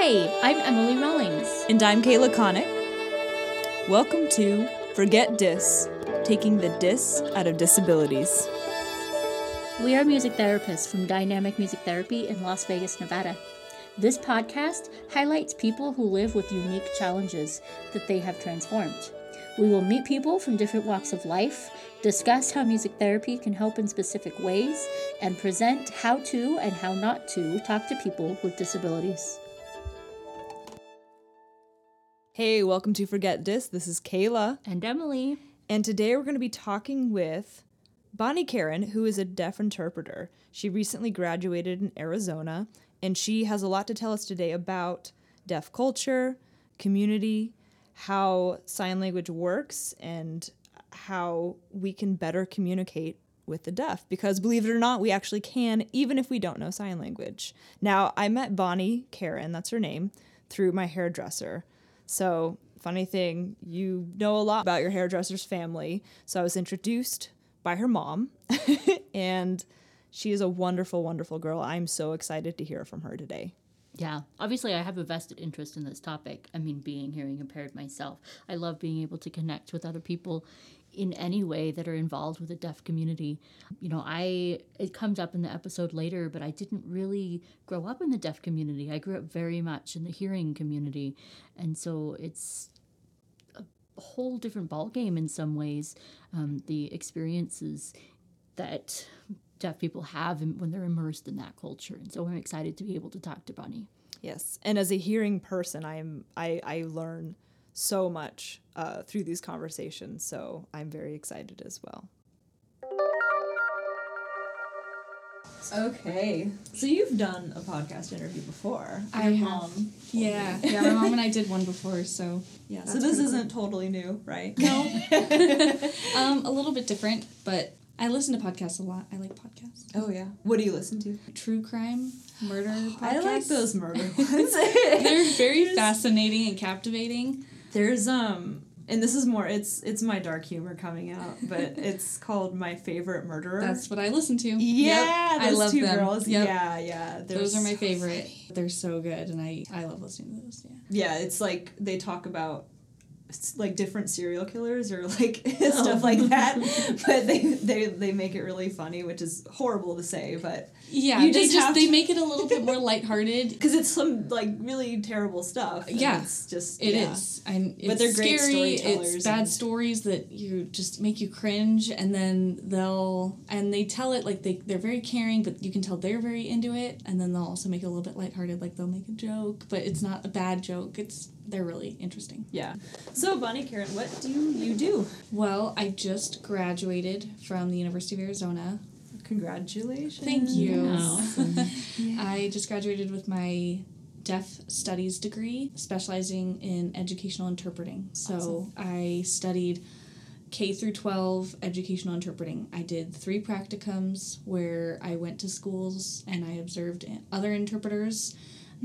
Hi, I'm Emily Rawlings. And I'm Kayla Connick. Welcome to Forget Dis, taking the dis out of disabilities. We are music therapists from Dynamic Music Therapy in Las Vegas, Nevada. This podcast highlights people who live with unique challenges that they have transformed. We will meet people from different walks of life, discuss how music therapy can help in specific ways, and present how to and how not to talk to people with disabilities. Hey, welcome to Forget Dis. This is Kayla. And Emily. And today we're going to be talking with Bonnie Karen, who is a deaf interpreter. She recently graduated in Arizona, and she has a lot to tell us today about deaf culture, community, how sign language works, and how we can better communicate with the deaf. Because believe it or not, we actually can, even if we don't know sign language. Now, I met Bonnie Karen, that's her name, through my hairdresser. So, funny thing, you know a lot about your hairdresser's family. So I was introduced by her mom, and she is a wonderful, wonderful girl. I'm so excited to hear from her today. Yeah, obviously I have a vested interest in this topic. I mean, being hearing impaired myself. I love being able to connect with other people in any way that are involved with the deaf community. You know, it comes up in the episode later, but I didn't really grow up in the deaf community. I grew up very much in the hearing community. And so it's a whole different ballgame in some ways, the experiences that deaf people have when they're immersed in that culture. And so I'm excited to be able to talk to Bonnie. Yes, and as a hearing person, I learn so much through these conversations, so I'm very excited as well. Okay, so you've done a podcast interview before. I have. Yeah, my mom and I did one before, so yeah. So this isn't totally new, right? No. A little bit different, but I listen to podcasts a lot. I like podcasts. Oh yeah. What do you listen to? True crime, murder podcasts. I like those murder ones. They're very fascinating and captivating. There's and this is more, it's my dark humor coming out, but it's called My Favorite Murderer. That's what I listen to. Yeah, yep. Those I love two them. girls. Yep. Yeah. Those are my favorite. They're so good, and I love listening to those. Yeah, it's like they talk about like different serial killers or like stuff like that, but they make it really funny, which is horrible to say, but yeah, they make it a little bit more lighthearted because it's some like really terrible stuff. Yeah, it's just it is. But they're great scary. storytellers. It's bad stories that you just make you cringe, and then they tell it like they're very caring, but you can tell they're very into it, and then they'll also make it a little bit lighthearted, like they'll make a joke, but it's not a bad joke. They're really interesting. Yeah. So, Bonnie Karen, what do you do? Well, I just graduated from the University of Arizona. Congratulations. Thank you. Awesome. Yeah. I just graduated with my deaf studies degree, specializing in educational interpreting. So awesome. I studied K through 12 educational interpreting. I did 3 practicums where I went to schools and I observed other interpreters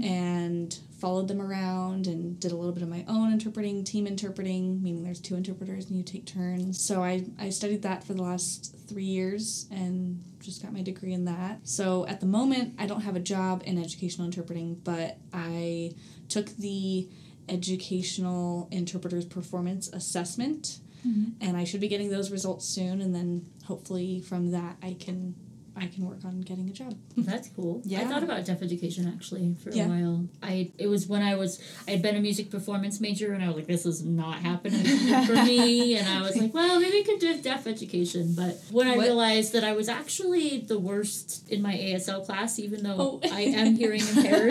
and followed them around and did a little bit of my own interpreting, team interpreting, meaning there's 2 interpreters and you take turns. So I studied that for the last 3 years and just got my degree in that. So at the moment, I don't have a job in educational interpreting, but I took the Educational Interpreters Performance Assessment, and I should be getting those results soon, and then hopefully from that I can work on getting a job. That's cool. Yeah. I thought about deaf education actually for a while. It was when I had been a music performance major and I was like, this is not happening for me. And I was like, well, maybe I could do deaf education. But when I realized that I was actually the worst in my ASL class, even though I am hearing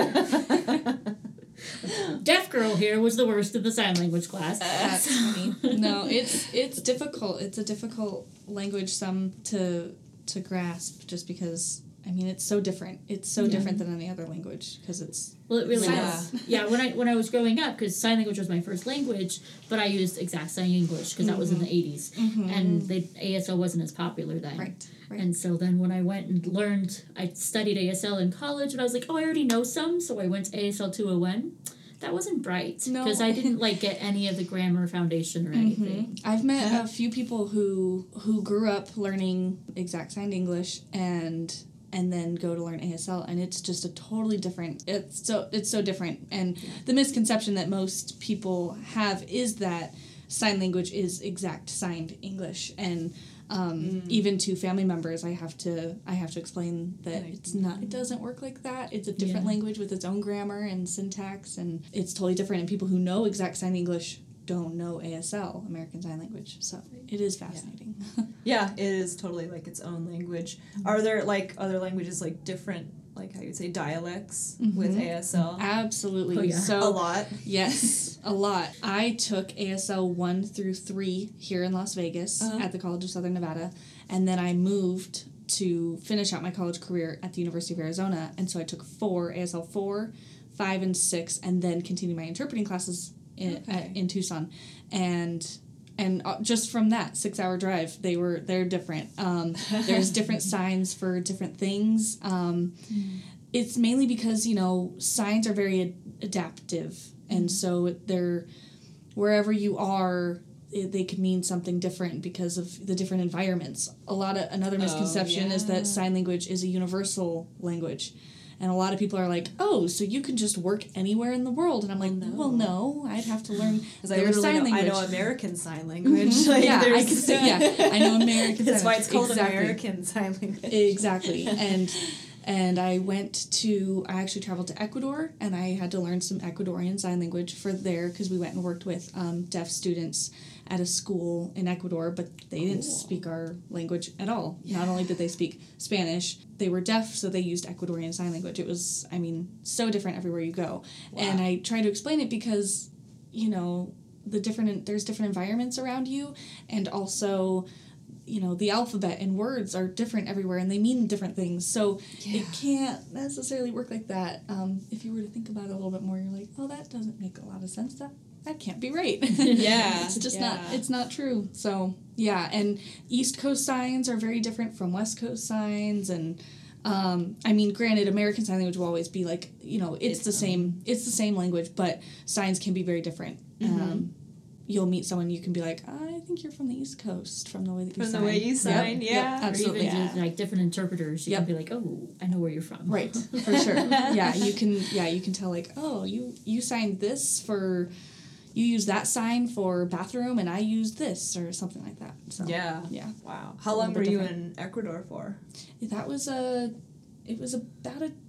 impaired. Deaf girl here was the worst in the sign language class. That's funny. No, it's difficult. It's a difficult language to grasp, just because it's so different. It's so different than any other language because it's it really silent. is. Yeah, when I was growing up, because sign language was my first language, but I used exact sign English because that was in the 80s, and ASL wasn't as popular then. Right. And so then when I went and learned, I studied ASL in college, and I was like, I already know some, so I went to ASL 201. That wasn't bright, because I didn't get any of the grammar foundation or anything. I've met a few people who grew up learning exact signed English and and then go to learn ASL, and it's just a totally different. It's so different, and the misconception that most people have is that sign language is exact signed English, and even to family members, I have to explain that it's not. It doesn't work like that. It's a different language with its own grammar and syntax, and it's totally different. And people who know exact signed English don't know ASL, American Sign Language. So it is fascinating. Yeah, it is totally like its own language. Are there like other languages like different, like how you'd say dialects with ASL? Absolutely. Oh, yeah. So A lot. Yes, a lot. I took ASL 1 through 3 here in Las Vegas at the College of Southern Nevada, and then I moved to finish out my college career at the University of Arizona, and so I took ASL 4, 5, and 6, and then continued my interpreting classes in Tucson, and just from that 6-hour drive, they're different. There's different signs for different things. It's mainly because signs are very adaptive, and so they're wherever you are, they could mean something different because of the different environments. Another misconception is that sign language is a universal language. And a lot of people are like, oh, so you can just work anywhere in the world. And I'm like, well, no, I'd have to learn their sign language. I know American Sign Language. Like, I know American Sign Language. That's why it's called American Sign Language. Exactly. And I actually traveled to Ecuador, and I had to learn some Ecuadorian Sign Language for there because we went and worked with deaf students at a school in Ecuador, but they didn't speak our language at all. Yeah. Not only did they speak Spanish, they were deaf, so they used Ecuadorian Sign Language. It was, so different everywhere you go. Wow. And I try to explain it because, there's different environments around you, and also, the alphabet and words are different everywhere, and they mean different things. So it can't necessarily work like that. If you were to think about it a little bit more, you're like, oh, that doesn't make a lot of sense. That can't be right. Yeah. It's just it's not true. So, and East Coast signs are very different from West Coast signs. And, granted, American Sign Language will always be like, it's the same language, but signs can be very different. You'll meet someone, you can be like, I think you're from the East Coast from the way that you sign. From the way you sign, Yep, absolutely. Or even like different interpreters, you can be like, oh, I know where you're from. Right, for sure. You can tell like, oh, you signed this you use that sign for bathroom, and I used this, or something like that. So, yeah. Wow. How long were you in Ecuador for? It was about a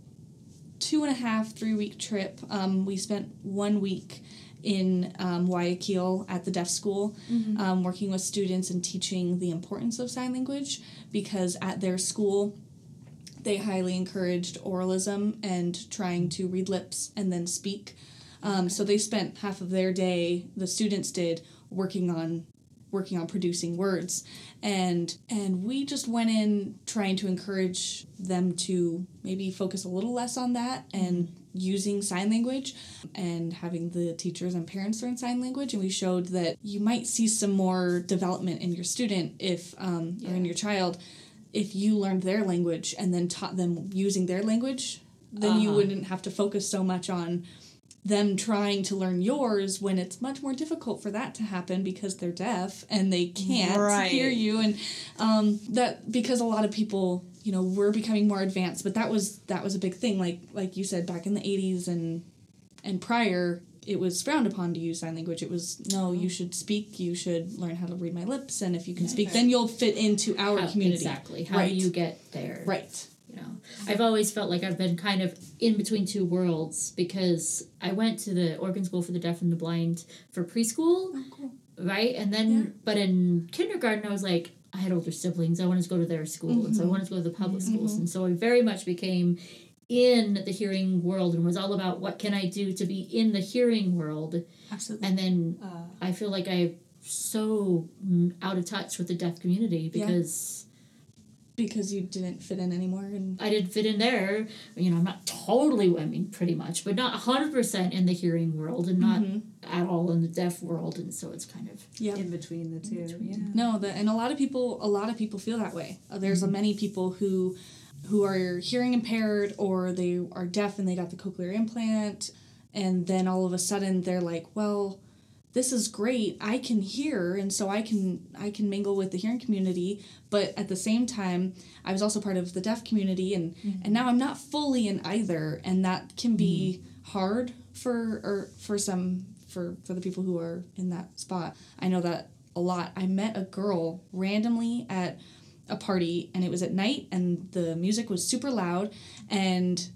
2.5-3 week trip. We spent 1 week in Guayaquil at the deaf school, working with students and teaching the importance of sign language, because at their school they highly encouraged oralism and trying to read lips and then speak. So they spent half of their day, the students did, working on producing words, and we just went in trying to encourage them to maybe focus a little less on that and using sign language, and having the teachers and parents learn sign language. And we showed that you might see some more development in your student if or in your child if you learned their language and then taught them using their language. Then you wouldn't have to focus so much on them trying to learn yours, when it's much more difficult for that to happen because they're deaf and they can't hear you. And that, because a lot of people, we're becoming more advanced, but that was a big thing. Like you said, back in the 80s and prior, it was frowned upon to use sign language. It was, no, you should speak, you should learn how to read my lips, and if you can speak, then you'll fit into our community. Exactly. How do you get there? Right. I've always felt like I've been kind of in between two worlds, because I went to the Oregon School for the Deaf and the Blind for preschool, right? And then, but in kindergarten, I was like, I had older siblings. I wanted to go to their school, and so I wanted to go to the public schools. And so I very much became in the hearing world and was all about what can I do to be in the hearing world. Absolutely. And then I feel like I'm so out of touch with the deaf community because you didn't fit in anymore. And I didn't fit in there. I'm not totally, pretty much, but not 100% in the hearing world, and not at all in the deaf world. And so it's kind of in between the two. No, and a lot of people feel that way. There's many people who are hearing impaired, or they are deaf and they got the cochlear implant, and then all of a sudden they're like, well, this is great. I can hear, and so I can mingle with the hearing community, but at the same time, I was also part of the deaf community, and now I'm not fully in either, and that can be hard for the people who are in that spot. I know that a lot. I met a girl randomly at a party, and it was at night, and the music was super loud, and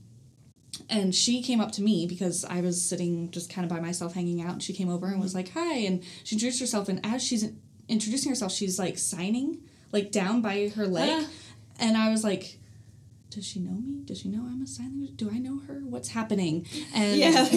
she came up to me because I was sitting just kind of by myself hanging out, and she came over and was like, hi, and she introduced herself, and as she's introducing herself, she's like signing like down by her leg, and I was like, does she know me? Does she know I'm a sign language? Do I know her? What's happening? And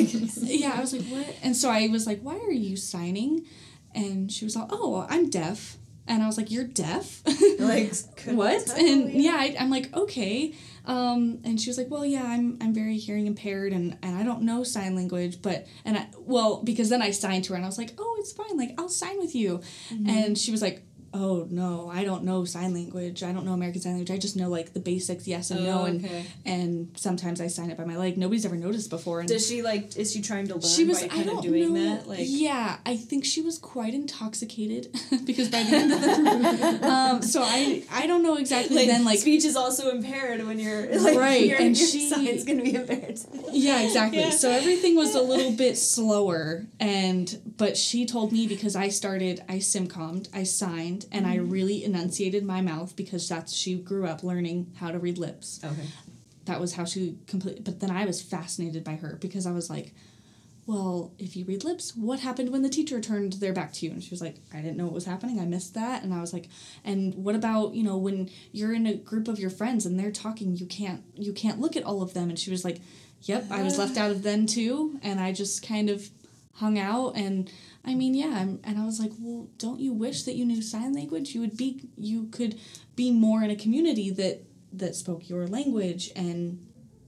I was like, what? And so I was like, why are you signing? And she was all, oh, I'm deaf. And I was like, you're deaf? Like, what? And I'm like, okay. And she was like, well, yeah, I'm very hearing impaired, and I don't know sign language, because then I signed to her, and I was like, oh, it's fine, like, I'll sign with you. And she was like, oh, no, I don't know sign language. I don't know American Sign Language. I just know, like, the basics, yes and no, and sometimes I sign it by my leg. Nobody's ever noticed before. And is she trying to learn by kind of doing that? Like, yeah, I think she was quite intoxicated because by the end of the so I don't know exactly like, then, like... Speech is also impaired when you're, like, right, and your sign's going to be impaired. Yeah, exactly. Yeah. So everything was a little bit slower, but she told me because I SimCommed, I signed, and I really enunciated my mouth because she grew up learning how to read lips. Okay. That was how she completely... But then I was fascinated by her because I was like, well, if you read lips, what happened when the teacher turned their back to you? And she was like, I didn't know what was happening. I missed that. And I was like, and what about, when you're in a group of your friends and they're talking, you can't look at all of them. And she was like, yep, I was left out of them too. And I just kind of hung out, and I mean, yeah, and I was like, well, don't you wish that you knew sign language? You could be more in a community that spoke your language, and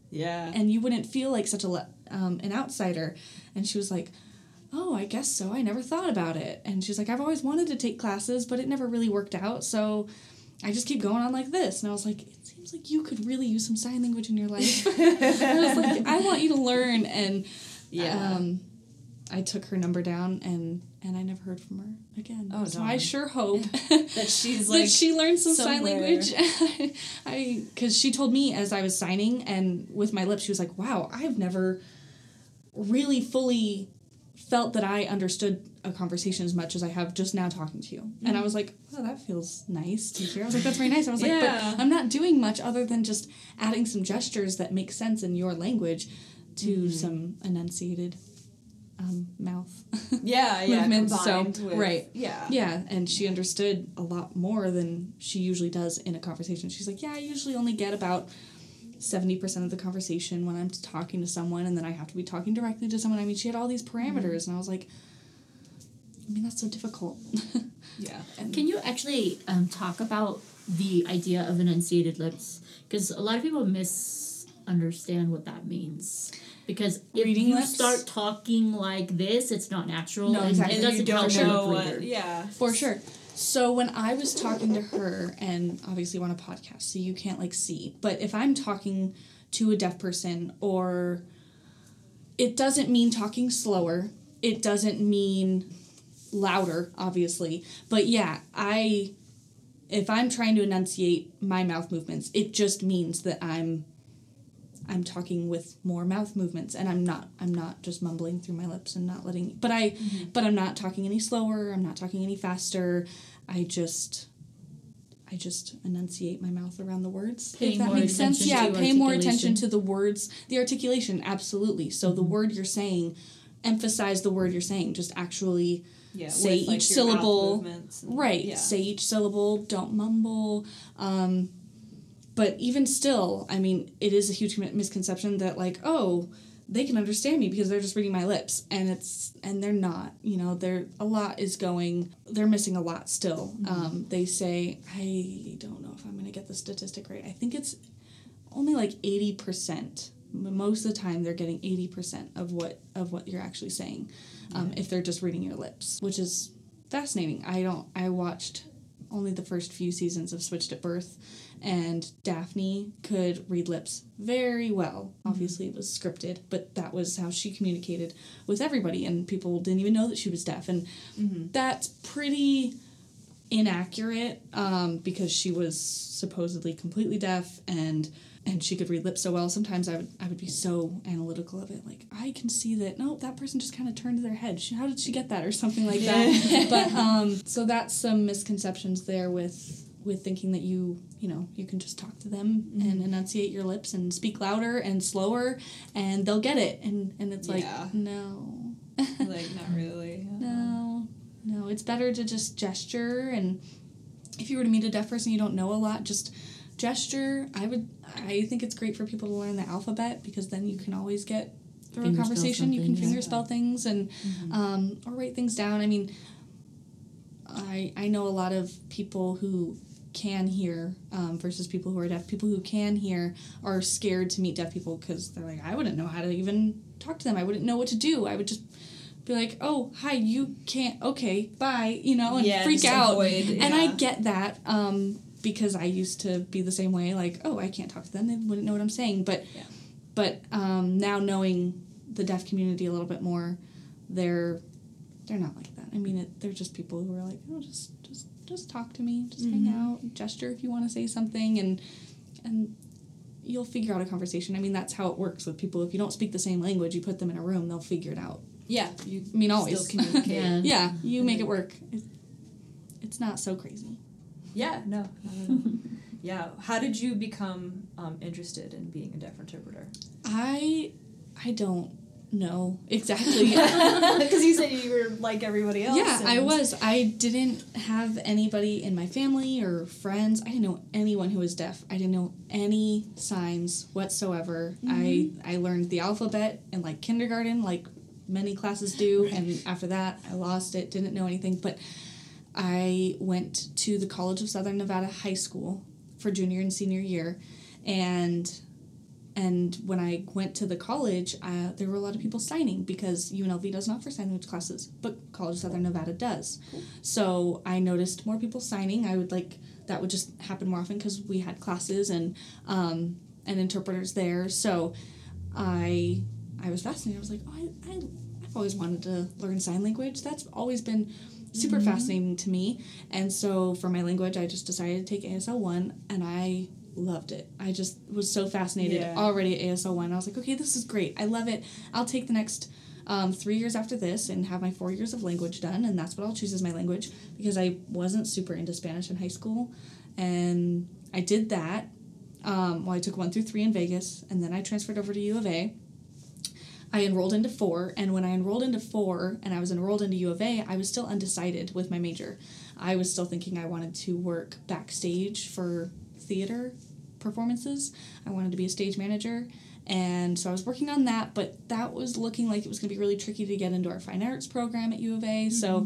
you wouldn't feel like such an outsider. And she was like, oh, I guess so. I never thought about it. And she's like, I've always wanted to take classes, but it never really worked out, so I just keep going on like this. And I was like, it seems like you could really use some sign language in your life. I was like, I want you to learn, and I took her number down, and I never heard from her again. Oh, so I sure hope that she's like that she learned some somewhere. sign language. Because she told me as I was signing and with my lips, she was like, "Wow, I've never really fully felt that I understood a conversation as much as I have just now talking to you." Mm-hmm. And I was like, "Oh, that feels nice to hear." I was like, "That's very nice." I was like, "But I'm not doing much other than just adding some gestures that make sense in your language to some enunciated." Mouth movements. Yeah, and she understood a lot more than she usually does in a conversation. She's like, yeah, I usually only get about 70% of the conversation when I'm talking to someone, and then I have to be talking directly to someone. I mean, she had all these parameters, and I was like, I mean, that's so difficult. Yeah. Can you actually talk about the idea of enunciated lips? Because a lot of people misunderstand what that means. Because if Reading you lips? start talking like this, it's not natural. No, exactly. And it doesn't help a lip reader. Yeah. For sure. So when I was talking to her, and obviously we're on a podcast, so you can't, like, see, but if I'm talking to a deaf person, or it doesn't mean talking slower, it doesn't mean louder, obviously, but yeah, if I'm trying to enunciate my mouth movements, it just means that I'm talking with more mouth movements, and I'm not just mumbling through my lips and not letting, but I'm not talking any slower, I'm not talking any faster, I just enunciate my mouth around the words. If that makes sense. Yeah, pay more attention to the words, the articulation, absolutely. So the word you're saying, emphasize the word you're saying, just actually say each syllable. Right. Yeah. Say each syllable, don't mumble. But even still, I mean, it is a huge misconception that, like, oh, they can understand me because they're just reading my lips, and they're not. They're missing a lot still. Mm-hmm. They say, I don't know if I'm going to get the statistic right. I think it's only like 80%. Most of the time, they're getting 80% of what you're actually saying, if they're just reading your lips, which is fascinating. I watched only the first few seasons of Switched at Birth, and Daphne could read lips very well. Obviously, it was scripted, but that was how she communicated with everybody, and people didn't even know that she was deaf. And that's pretty inaccurate because she was supposedly completely deaf, and she could read lips so well. Sometimes I would be so analytical of it, like, I can see that, no, that person just kind of turned their head. How did she get that, or something like that? But so that's some misconceptions there with thinking that you can just talk to them and enunciate your lips and speak louder and slower and they'll get it. And it's like, no. Like, not really. No, it's better to just gesture. And if you were to meet a deaf person you don't know a lot, just gesture. I think it's great for people to learn the alphabet, because then you can always get through a conversation. You can fingerspell things and or write things down. I mean, I know a lot of people who can hear versus people who are deaf. People who can hear are scared to meet deaf people because they're like, I wouldn't know how to even talk to them. I wouldn't know what to do. I would just be like, oh, hi, you can't, okay, bye, and freak out. And I get that because I used to be the same way, like, oh, I can't talk to them. They wouldn't know what I'm saying. But now knowing the deaf community a little bit more, they're not like that. I mean, they're just people who are like, oh, just talk to me, just hang out, gesture if you want to say something, and you'll figure out a conversation. I mean, that's how it works with people. If you don't speak the same language, you put them in a room, they'll figure it out. Yeah, always still communicate. Yeah, you make it work. It's not so crazy. Yeah, no. Yeah, how did you become interested in being a deaf interpreter? I don't know exactly. Because you said you were like everybody else. Yeah, I was. I didn't have anybody in my family or friends. I didn't know anyone who was deaf. I didn't know any signs whatsoever. I learned the alphabet in like kindergarten, like many classes do, and after that I lost it, didn't know anything. But I went to the College of Southern Nevada High School for junior and senior year, and when I went to the college, there were a lot of people signing because UNLV doesn't offer sign language classes, but College of Southern Nevada does. Cool. So I noticed more people signing. That would just happen more often because we had classes and interpreters there. So I was fascinated. I was like, oh, I've always wanted to learn sign language. That's always been super fascinating to me. And so for my language, I just decided to take ASL 1, and I loved it. I just was so fascinated already at ASL 1. I was like, okay, this is great. I love it. I'll take the next 3 years after this and have my 4 years of language done, and that's what I'll choose as my language, because I wasn't super into Spanish in high school. And I did that. I took 1 through 3 in Vegas, and then I transferred over to U of A. I enrolled into 4, and when I enrolled into 4 and I was enrolled into U of A, I was still undecided with my major. I was still thinking I wanted to work backstage for theater performances. I wanted to be a stage manager, and so I was working on that, but that was looking like it was going to be really tricky to get into our fine arts program at U of A, so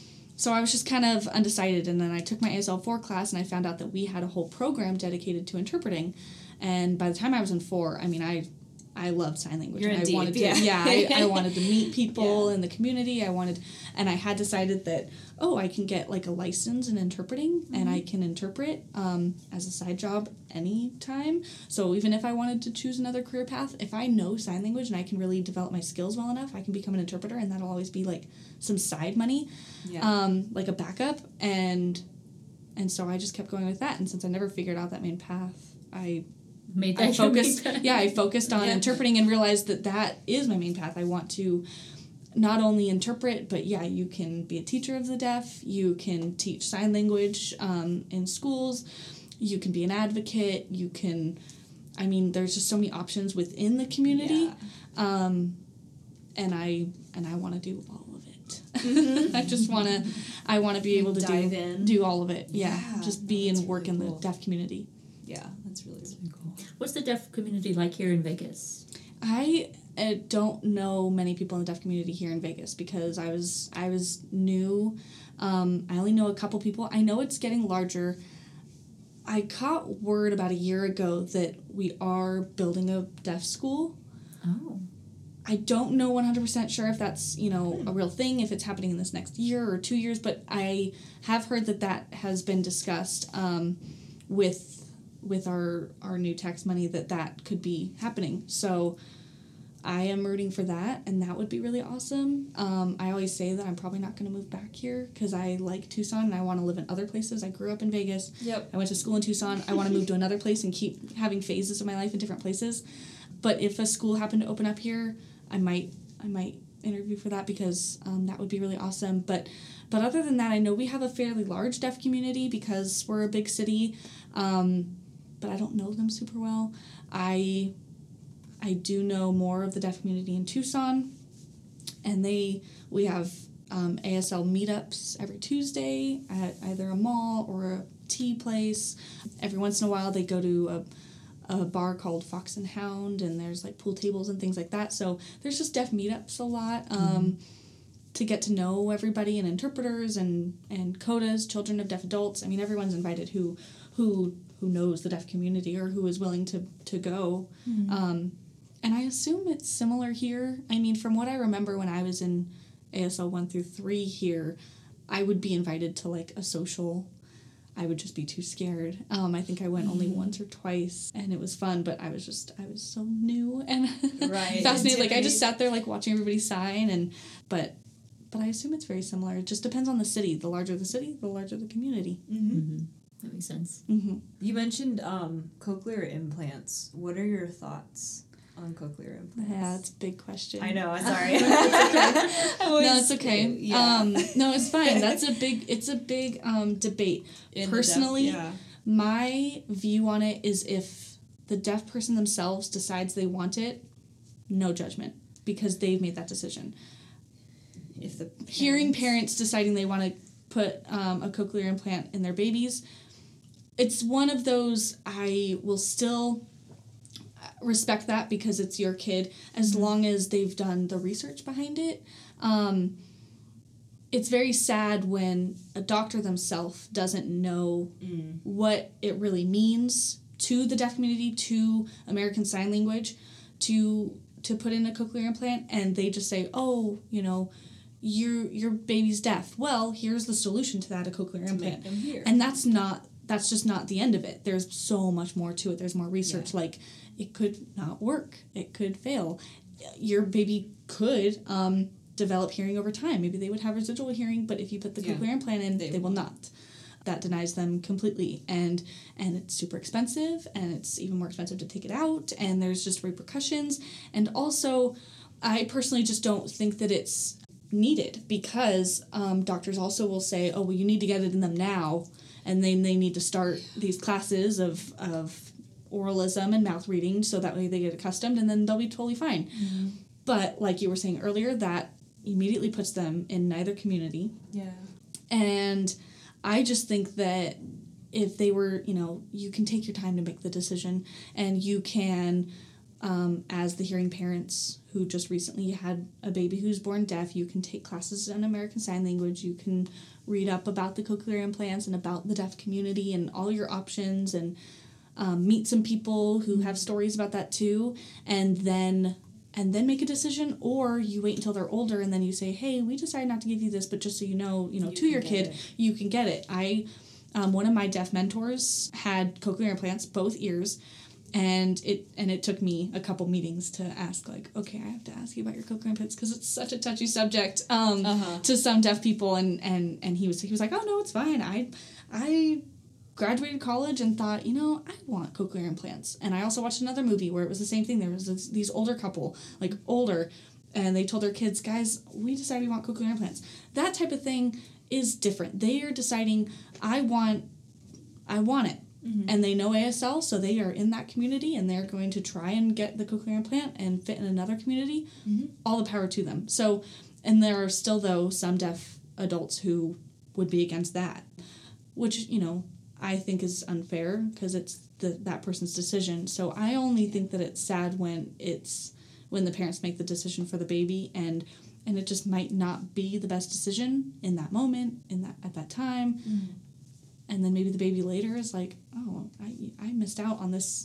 I was just kind of undecided. And then I took my ASL 4 class, and I found out that we had a whole program dedicated to interpreting, and by the time I was in 4, I mean, I loved sign language. You're and I wanted to, I wanted to meet people in the community. And I had decided that, I can get like a license in interpreting, and I can interpret as a side job anytime. So even if I wanted to choose another career path, if I know sign language and I can really develop my skills well enough, I can become an interpreter, and that'll always be like some side money, like a backup. And so I just kept going with that. And since I never figured out that main path, I focused on interpreting and realized that is my main path. I want to not only interpret, but you can be a teacher of the deaf, you can teach sign language in schools, you can be an advocate, there's just so many options within the community, and I want to do all of it. I want to be able to do all of it. Just be and work in the deaf community. Yeah, that's really cool. What's the deaf community like here in Vegas? I don't know many people in the deaf community here in Vegas because I was new. I only know a couple people. I know it's getting larger. I caught word about a year ago that we are building a deaf school. Oh. I don't know 100% sure if that's, a real thing, if it's happening in this next year or 2 years, but I have heard that has been discussed with with our new tax money that could be happening. So I am rooting for that, and that would be really awesome. I always say that I'm probably not going to move back here because I like Tucson and I want to live in other places. I grew up in Vegas. Yep. I went to school in Tucson. I want to move to another place and keep having phases of my life in different places. But if a school happened to open up here, I might interview for that because that would be really awesome. But other than that, I know we have a fairly large deaf community because we're a big city, but I don't know them super well. I do know more of the deaf community in Tucson, and we have ASL meetups every Tuesday at either a mall or a tea place. Every once in a while, they go to a bar called Fox and Hound, and there's like pool tables and things like that. So there's just deaf meetups a lot to get to know everybody, and interpreters and CODAs, children of deaf adults. I mean, everyone's invited who knows the deaf community or who is willing to go. And I assume it's similar here. I mean, from what I remember when I was in ASL 1 through 3 here, I would be invited to like a social. I would just be too scared. I think I went only once or twice, and it was fun, but I was so new and fascinated. Like, I just sat there like watching everybody sign, but I assume it's very similar. It just depends on the city. The larger the city, the larger the community. That makes sense. You mentioned cochlear implants. What are your thoughts on cochlear implants? Yeah, it's a big question. I know, I'm sorry. No, it's okay. Yeah. No, it's fine. It's a big debate. Personally, my view on it is if the deaf person themselves decides they want it, no judgment, because they've made that decision. If the hearing parents deciding they want to put a cochlear implant in their babies, it's one of those, I will still respect that because it's your kid, as long as they've done the research behind it. It's very sad when a doctor themselves doesn't know what it really means to the deaf community, to American Sign Language, to put in a cochlear implant, and they just say, oh, your baby's deaf. Well, here's the solution to that, a cochlear implant. Make them hear. And that's just not the end of it. There's so much more to it. There's more research. Like, it could not work. It could fail. Your baby could develop hearing over time. Maybe they would have residual hearing, but if you put the cochlear implant in, they will not. That denies them completely. And it's super expensive, and it's even more expensive to take it out, and there's just repercussions. And also, I personally just don't think that it's needed, because doctors also will say, oh, well, you need to get it in them now, and then they need to start these classes of oralism and mouth reading so that way they get accustomed, and then they'll be totally fine. But like you were saying earlier, that immediately puts them in neither community. And I just think that if they were, you can take your time to make the decision, and you can, as the hearing parents who just recently had a baby who's born deaf, you can take classes in American Sign Language, you can read up about the cochlear implants and about the deaf community and all your options, and meet some people who have stories about that too, and then make a decision. Or you wait until they're older and then you say, hey, we decided not to give you this, but just so you know, to your kid, you can get it. One of my deaf mentors had cochlear implants, both ears, and it took me a couple meetings to ask, like, okay, I have to ask you about your cochlear implants because it's such a touchy subject to some deaf people, and he was like, oh no, it's fine. I graduated college and thought, I want cochlear implants. And I also watched another movie where it was the same thing. There was these older couple, like older, and they told their kids, guys, we decided we want cochlear implants. That type of thing is different. They are deciding, I want it. And they know ASL, so they are in that community, and they're going to try and get the cochlear implant and fit in another community. All the power to them. So, and there are still, though, some deaf adults who would be against that, which, I think is unfair because it's that person's decision. So I only think that it's sad when the parents make the decision for the baby, and it just might not be the best decision in that moment, at that time. And then maybe the baby later is like, oh, I missed out on this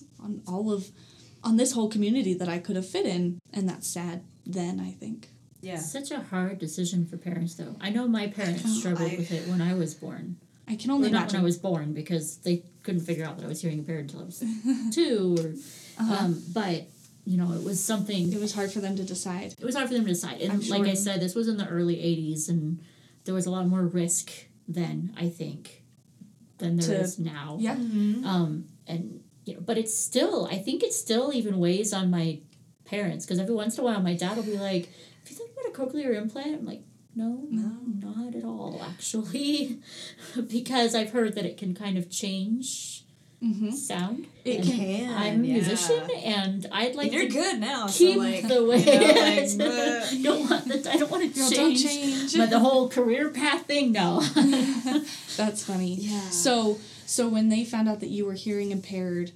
whole community that I could have fit in, and that's sad then, I think. Yeah. Such a hard decision for parents, though. I know my parents struggled with it when I was born. I can only Or not imagine. when I was born, because they couldn't figure out that I was hearing impaired until I was 2. Or, but, you know, it was something. It was hard for them to decide. It was hard for them to decide. And I'm like I sure. said, this was in the early 80s, and there was a lot more risk then, I think, than there is now. Yeah. And, you know, but it's still, I think it still even weighs on my parents, because every once in a while my dad will be like, have you thought about a cochlear implant? I'm like, no, not at all, actually, because I've heard that it can kind of change sound. It And can. I'm a musician, and I'd like And you're to good now, keep so like the way you know, like, I don't want to No, change, don't change. but the whole career path thing, no. That's funny. Yeah. So when they found out that you were hearing impaired,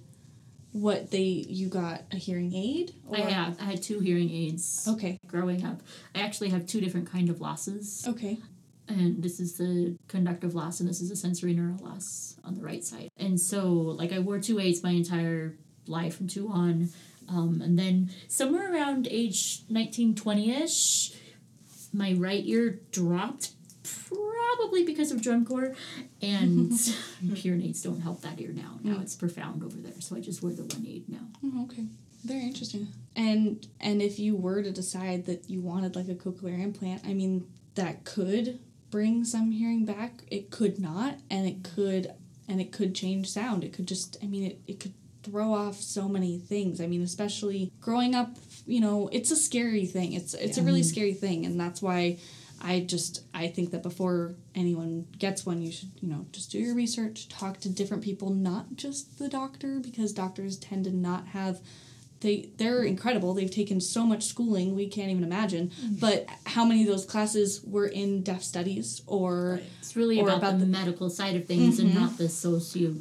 you got a hearing aid? Or? I had 2 hearing aids. Okay. Growing up, I actually have 2 different kind of losses. Okay. And this is the conductive loss, and this is a sensory neural loss on the right side. And so, like, I wore 2 aids my entire life from 2 on. And then somewhere around age 19, 20-ish, my right ear dropped, probably because of drum corps. And hearing aids don't help that ear now. Now it's profound over there. So I just wear the 1 aid now. Oh, okay. Very interesting. And if you were to decide that you wanted like a cochlear implant, I mean, that could bring some hearing back. It could not, and it could change sound. It could just, I mean, it could throw off so many things. I mean, especially growing up, you know, it's a scary thing. It's a really scary thing, and that's why I think that before anyone gets one, you should, you know, just do your research, talk to different people, not just the doctor, because doctors tend to not have. They're incredible. They've taken so much schooling we can't even imagine. But how many of those classes were in deaf studies or It's really or about the medical side of things and not the socio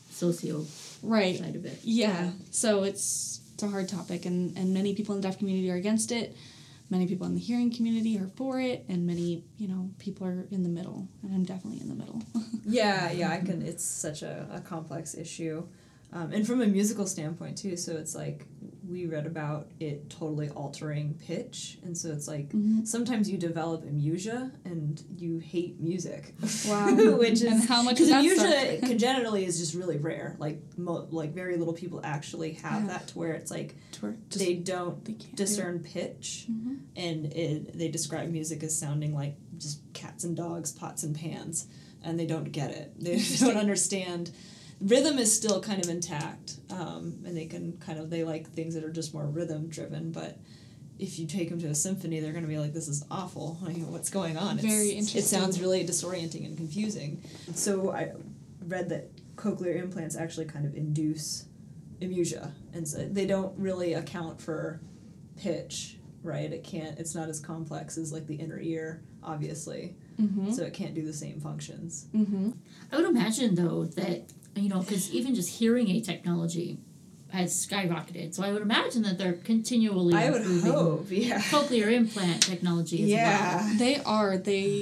right? side of it. Yeah. So it's a hard topic, and many people in the deaf community are against it. Many people in the hearing community are for it, and many, you know, people are in the middle, and I'm definitely in the middle. yeah, I can. It's such a complex issue, and from a musical standpoint too. So it's like we read about it totally altering pitch, and so it's like sometimes you develop amusia and you hate music. Wow. Which is And how much because does that amusia suck? congenitally is just really rare. Like like very little people actually have that, to where it's like they don't can't discern pitch, and they describe music as sounding like just cats and dogs, pots and pans, and they don't get it. They don't understand. Rhythm is still kind of intact, and they like things that are just more rhythm driven, but if you take them to a symphony, they're going to be like, this is awful. Like, what's going on? Very interesting. It sounds really disorienting and confusing. So I read that cochlear implants actually kind of induce amusia, and so they don't really account for pitch, right? It's not as complex as like the inner ear, obviously, so it can't do the same functions. I would imagine, though, that, you know, because even just hearing aid technology has skyrocketed, so I would imagine that they're continually improving cochlear implant technology as well. They are.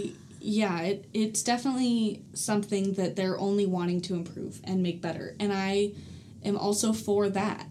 It's definitely something that they're only wanting to improve and make better. And I am also for that.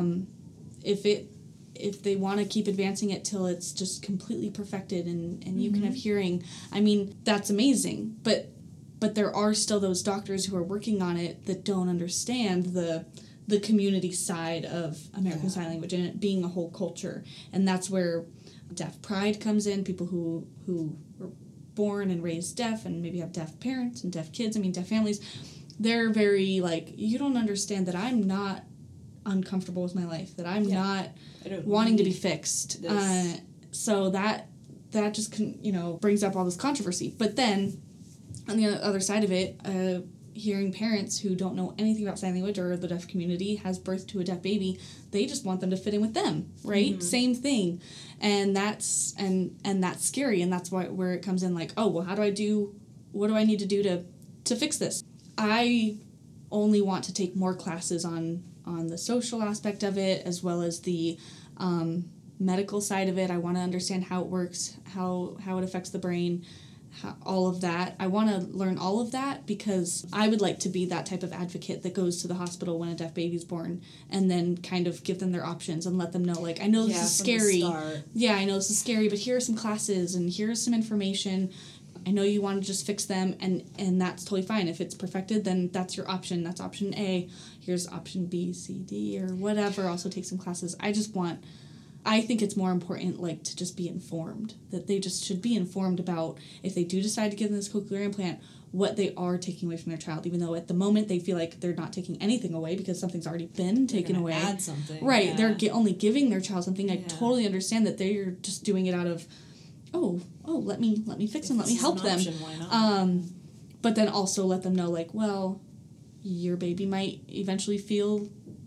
If they want to keep advancing it till it's just completely perfected and you can have hearing, I mean, that's amazing. But there are still those doctors who are working on it that don't understand the community side of American Sign Language and it being a whole culture. And that's where deaf pride comes in, people who were born and raised deaf and maybe have deaf parents and deaf kids, deaf families. They're very like, you don't understand that I'm not uncomfortable with my life, that I'm not wanting to be fixed. So that just brings up all this controversy. But then on the other side of it, hearing parents who don't know anything about sign language or the deaf community has birth to a deaf baby, they just want them to fit in with them, right? Same thing. And that's scary, and that's where it comes in, like, oh, well, what do I need to do to fix this? I only want to take more classes on the social aspect of it, as well as the medical side of it. I want to understand how it works, how it affects the brain, all of that. I want to learn all of that because I would like to be that type of advocate that goes to the hospital when a deaf baby's born and then kind of give them their options and let them know, like, I know this is scary. Yeah, I know this is scary, but here are some classes and here's some information I know you want to just fix them, and that's totally fine. If it's perfected, then that's your option. That's option A. Here's option B, C, D, or whatever. Also take some classes. I think it's more important, like, to just be informed. That they just should be informed about, if they do decide to give them this cochlear implant, what they are taking away from their child, even though at the moment they feel like they're not taking anything away because something's already been taken away. Add something. Right. Yeah. They're only giving their child something. I totally understand that they're just doing it out of, let me fix them, let me help them. Option, why not? But then also let them know, like, well, your baby might eventually feel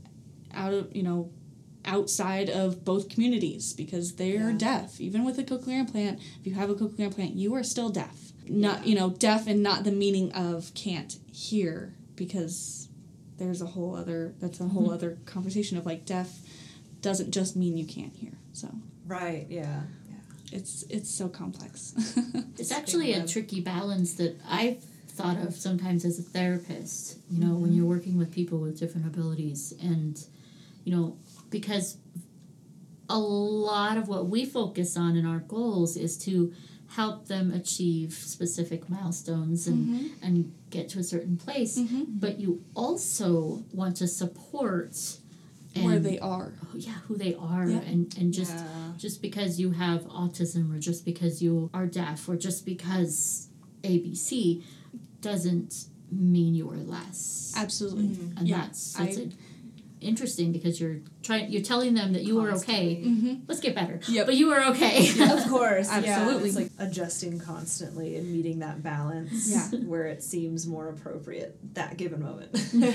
outside of both communities because they're deaf. Even with a cochlear implant, if you have a cochlear implant, you are still deaf. Not, deaf and not the meaning of can't hear, because there's a whole other other conversation of, like, deaf doesn't just mean you can't hear. So Right, yeah. it's so complex. It's actually a tricky balance that I've thought of sometimes as a therapist, when you're working with people with different abilities. And, because a lot of what we focus on in our goals is to help them achieve specific milestones and get to a certain place. But you also want to support where they are. Who they are. And just because you have autism, or just because you are deaf, or just because ABC doesn't mean you are less. Absolutely. And that's interesting, because you're telling them that you are okay. Let's get better. Yep. But you are okay. Of course. Absolutely. It's like adjusting constantly and meeting that balance where it seems more appropriate that given moment.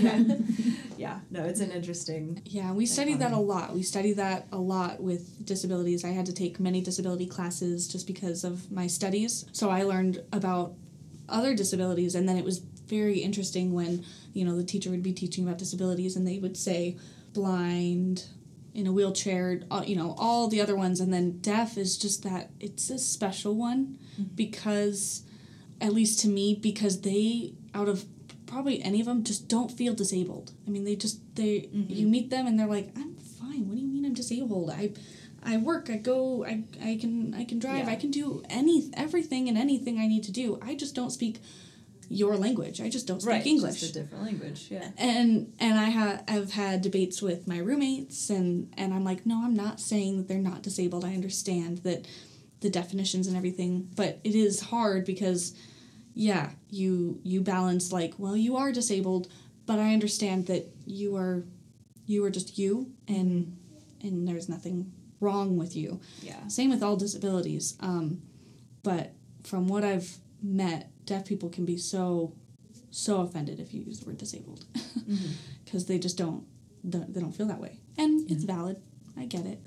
No, it's an interesting. Yeah, we study that a lot. We study that a lot with disabilities. I had to take many disability classes just because of my studies. So I learned about other disabilities, and then it was very interesting when, the teacher would be teaching about disabilities and they would say blind, in a wheelchair, all the other ones, and then deaf is just that, it's a special one because, at least to me, because they, out of probably any of them, just don't feel disabled. I mean, you meet them and they're like, I'm fine. What do you mean I'm disabled? I work, I go, I can drive, I can do everything and anything I need to do. I just don't speak your language. I just don't speak English. Just a different language, yeah. And I've had debates with my roommates, and I'm like, no, I'm not saying that they're not disabled. I understand that the definitions and everything, but it is hard because, you balance, like, well, you are disabled, but I understand that you are just you, and there's nothing wrong with you. Yeah. Same with all disabilities. But from what I've met, deaf people can be so offended if you use the word disabled, because they just don't feel that way, and it's valid. I get it.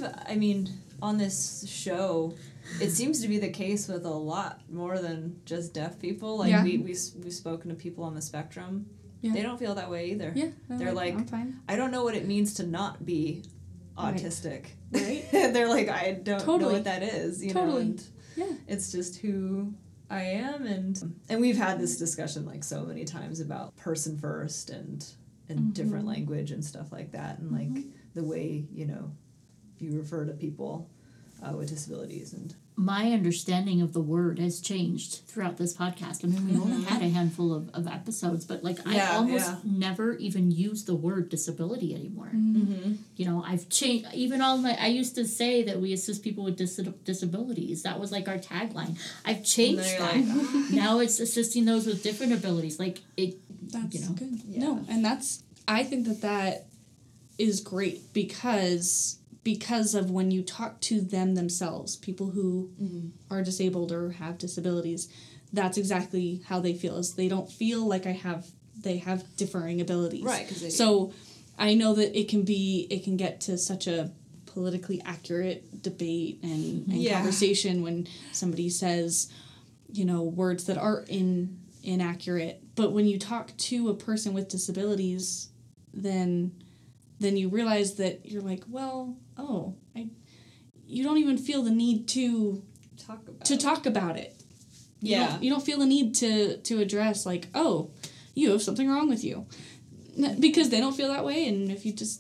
On this show, it seems to be the case with a lot more than just deaf people. Like we've spoken to people on the spectrum. Yeah. They don't feel that way either. Yeah, they're like, I'm fine. I don't know what it means to not be autistic. Right. They're like, I don't know what that is. Totally. And it's just who I am, and we've had this discussion like so many times about person first and different language and stuff like that, and like the way you refer to people with disabilities. And my understanding of the word has changed throughout this podcast. I mean, we only had a handful of episodes, but like I almost never even use the word disability anymore. I've changed. Even I used to say that we assist people with disabilities. That was like our tagline. I've changed that. Now it's assisting those with different abilities. Like it. That's good. Yeah. No, and I think that is great because of when you talk to them themselves, people who are disabled or have disabilities, that's exactly how they feel. Is they don't feel like they have differing abilities. Right. So I know that it can get to such a politically accurate debate and conversation when somebody says, words that are inaccurate. But when you talk to a person with disabilities, then you realize that you're like, well, you don't even feel the need to talk about it. You don't feel the need to address, like, oh, you have something wrong with you, because they don't feel that way. And if you just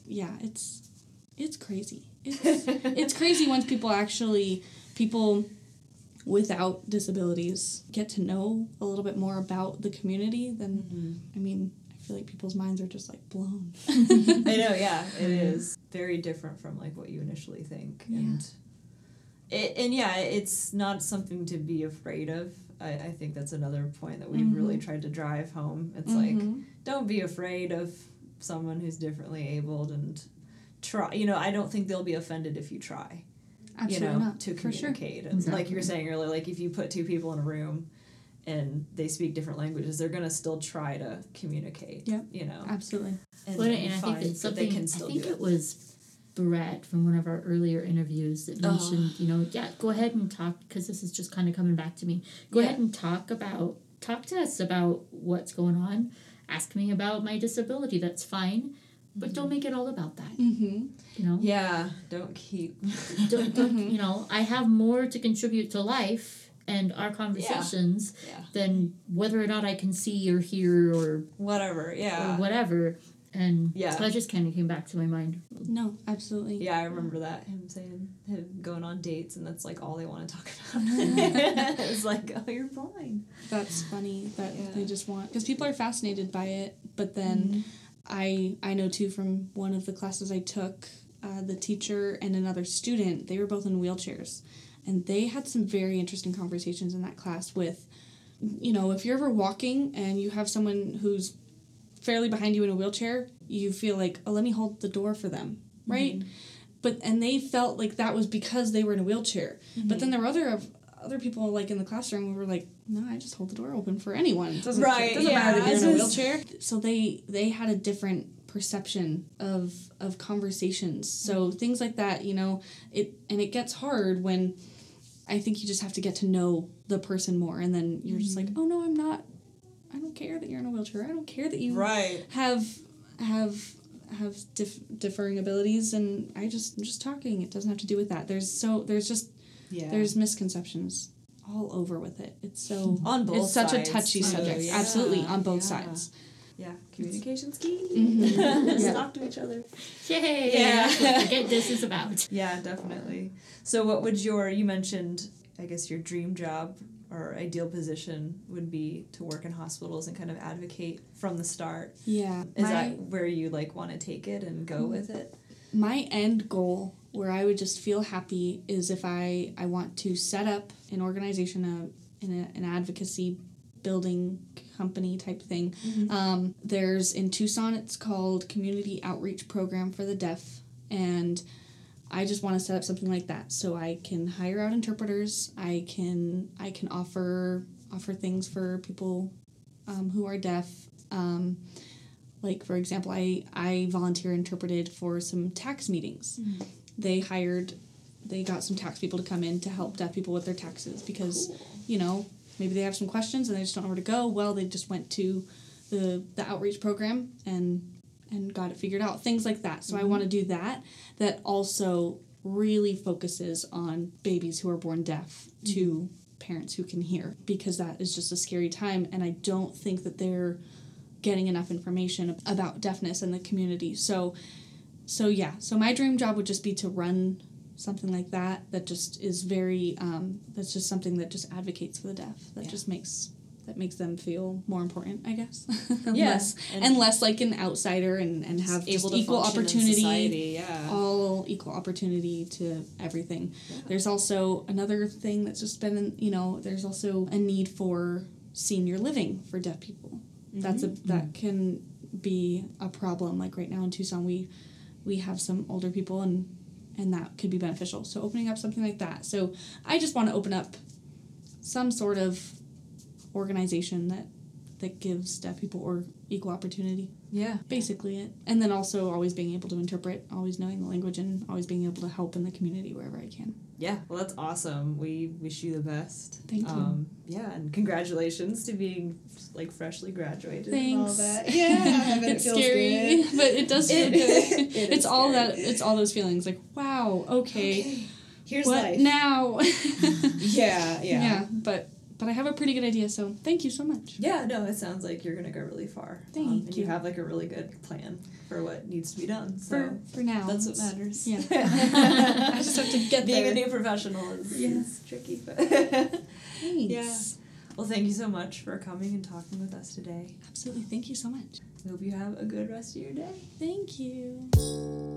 it's crazy. It's crazy once people without disabilities get to know a little bit more about the community, then, I mean, I feel like people's minds are just, like, blown. I know, yeah, it is. Very different from, like, what you initially think. Yeah. And it's not something to be afraid of. I think that's another point that we've really tried to drive home. It's like, don't be afraid of someone who's differently abled, and try. You know, I don't think they'll be offended if you try. Absolutely You know, not. to For sure. communicate. And like you were saying earlier, like if you put two people in a room and they speak different languages, they're gonna still try to communicate. Yep. You know. Absolutely. And I think find it's that something, they can still I think do it was Brett from one of our earlier interviews that mentioned, you know, go ahead and talk, because this is just kind of coming back to me. Go ahead and talk to us about what's going on. Ask me about my disability. That's fine, but don't make it all about that. Mm-hmm. You know. Yeah. Don't keep. don't you know? I have more to contribute to life and our conversations than whether or not I can see or hear or Whatever. Yeah. or whatever. And Yeah. so that just kind of came back to my mind. No, absolutely. Yeah, I remember that, him saying, him going on dates, and that's, like, all they want to talk about. It's like, oh, you're blind. That's funny that they just want, because people are fascinated by it, but then I know too from one of the classes I took, the teacher and another student, they were both in wheelchairs, and they had some very interesting conversations in that class with, you know, if you're ever walking and you have someone who's fairly behind you in a wheelchair, you feel like, oh, let me hold the door for them, right? And they felt like that was because they were in a wheelchair. But then there were other people, like, in the classroom who were like, no, I just hold the door open for anyone. It doesn't matter that you're in a wheelchair. So they had a different perception of conversations. So things like that, you know, it gets hard when I think you just have to get to know the person more, and then you're just like, oh, no, I'm not. I don't care that you're in a wheelchair. I don't care that you have differing abilities, and I'm just talking. It doesn't have to do with that. There's misconceptions all over with it. It's so on both it's such sides, a touchy too. subject. Yeah. Absolutely, on both sides. Yeah, communication's key. Yeah. Talk to each other. Yay! Yeah. That's what Forget This is about. Yeah, definitely. So what would you mentioned, I guess, your dream job or ideal position would be to work in hospitals and kind of advocate from the start. Yeah. Is that where you, like, want to take it and go with it? My end goal, where I would just feel happy, is if I want to set up an organization, an advocacy building company type thing. There's in Tucson, it's called Community Outreach Program for the Deaf, and I just want to set up something like that so I can hire out interpreters. I can offer things for people who are deaf. Like, for example, I volunteer interpreted for some tax meetings. They got some tax people to come in to help deaf people with their taxes because, you know, maybe they have some questions and they just don't know where to go. Well, they just went to the outreach program and got it figured out. Things like that. So I want to do that. That also really focuses on babies who are born deaf to parents who can hear, because that is just a scary time, and I don't think that they're getting enough information about deafness in the community. So my dream job would just be to run something like that just is very that's just something that just advocates for the deaf, that just makes them feel more important, I guess. and less like an outsider, and have just equal opportunity, all equal opportunity to everything. Yeah. There's also another thing that's just been, there's also a need for senior living for deaf people. That can be a problem. Like right now in Tucson, we have some older people, and that could be beneficial. So opening up something like that. So I just want to open up some sort of organization that gives deaf people or equal opportunity. Yeah. Basically it. And then also always being able to interpret, always knowing the language, and always being able to help in the community wherever I can. Yeah, well, that's awesome. We wish you the best. Thank you. Yeah, and congratulations to being, like, freshly graduated. Thanks. And all that. Yeah, it's scary, good. but it does feel good. It's all scary. that. It's all those feelings. Like, wow, okay. Here's what life now? Yeah. Yeah, but But I have a pretty good idea, so thank you so much. Yeah, no, it sounds like you're gonna go really far. Thank and you. you have like a really good plan for what needs to be done. So For now. that's what matters. Yeah. I just have to get Being there. a new professional is tricky. But Thanks. yeah. Well, thank you so much for coming and talking with us today. Absolutely. Thank you so much. I hope you have a good rest of your day. Thank you.